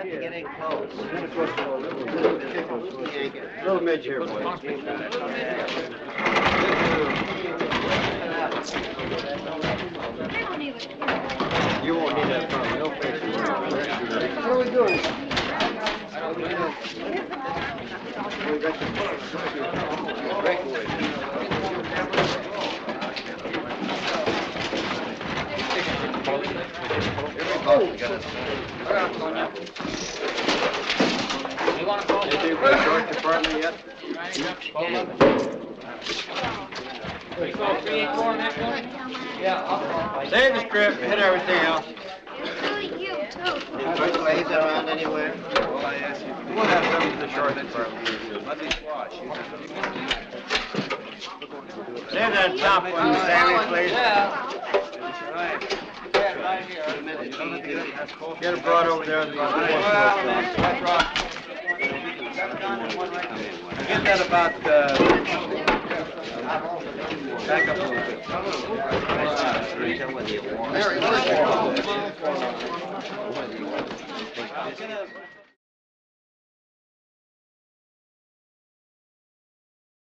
have to get in close. Little midge here, boy. You won't need that problem. No faces. What are we doing? We got the breakaway. You want to call Anything for the short department yet? We call 384 on that one? Yeah, I'll call. Save the strip, hit everything else. You too. Is First Laser around anywhere? Well, I asked you. We'll have some for the short department. Save that top one, Sammy, please. Yeah. Right here. Get it brought over there. Get that about, back up a little bit. There he is.